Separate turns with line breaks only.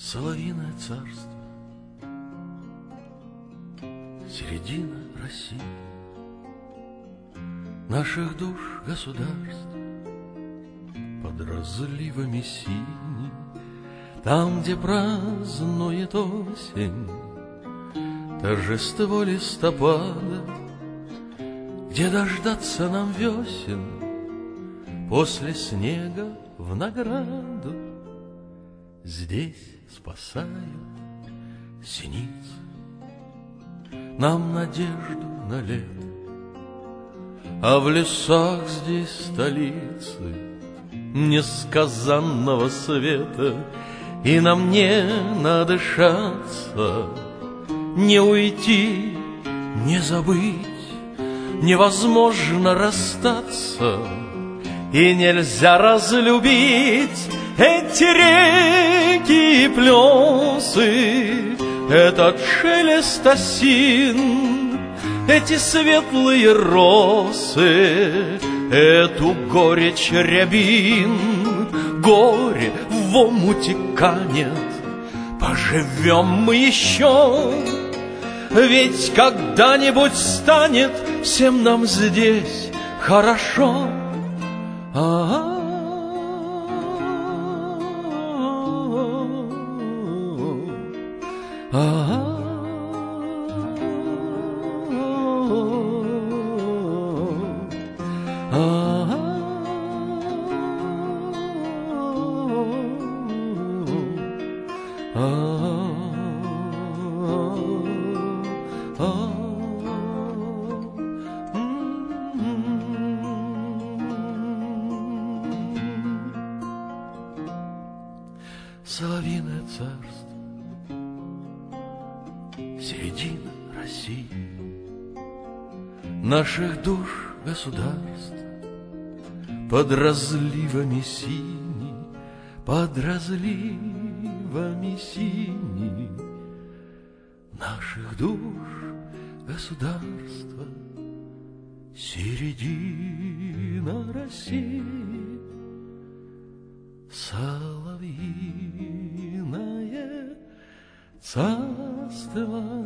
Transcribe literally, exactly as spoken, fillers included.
Соловьиное царство, середина России, наших душ государств под разливами синей, там, где празднует осень торжество листопада, где дождаться нам весен после снега в награду. Здесь спасают синицы нам надежду на лето, а в лесах здесь столицы несказанного света. И нам не надышаться, не уйти, не забыть, невозможно расстаться, и нельзя разлюбить эти реки и плесы, этот шелест осин, эти светлые росы, эту горечь рябин. Горе в омуте канет, поживем мы еще, ведь когда-нибудь станет всем нам здесь хорошо. А-а-а. Соловьиное царство, середина России, наших душ государств под разливами синей, под разливами синей, наших душ государства, середина России. Соловьиное царство.